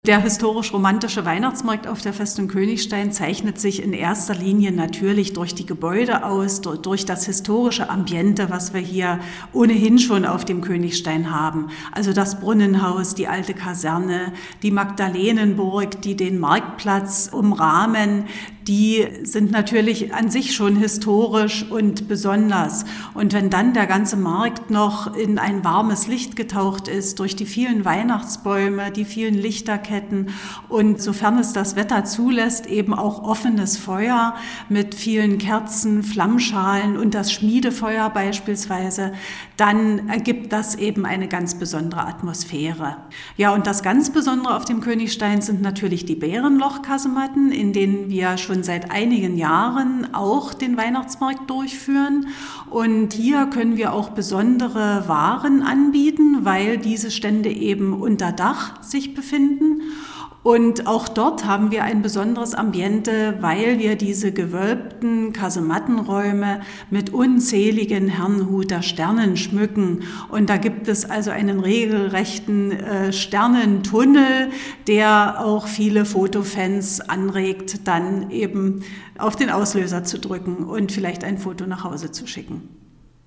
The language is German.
Der historisch-romantische Weihnachtsmarkt auf der Festung Königstein zeichnet sich in erster Linie natürlich durch die Gebäude aus, durch das historische Ambiente, was wir hier ohnehin schon auf dem Königstein haben. Also das Brunnenhaus, die alte Kaserne, die Magdalenenburg, die den Marktplatz umrahmen, die sind natürlich an sich schon historisch und besonders. Und wenn dann der ganze Markt noch in ein warmes Licht getaucht ist, durch die vielen Weihnachtsbäume, die vielen Lichterketten und sofern es das Wetter zulässt, eben auch offenes Feuer mit vielen Kerzen, Flammschalen und das Schmiedefeuer beispielsweise, dann ergibt das eben eine ganz besondere Atmosphäre. Ja, und das ganz Besondere auf dem Königstein sind natürlich die Bärenloch-Kasematten, in denen wir schon seit einigen Jahren auch den Weihnachtsmarkt durchführen. Und hier können wir auch besondere Waren anbieten, weil diese Stände eben unter Dach sich befinden. Und auch dort haben wir ein besonderes Ambiente, weil wir diese gewölbten Kasemattenräume mit unzähligen Herrnhuter Sternen schmücken. Und da gibt es also einen regelrechten Sternentunnel, der auch viele Fotofans anregt, dann eben auf den Auslöser zu drücken und vielleicht ein Foto nach Hause zu schicken.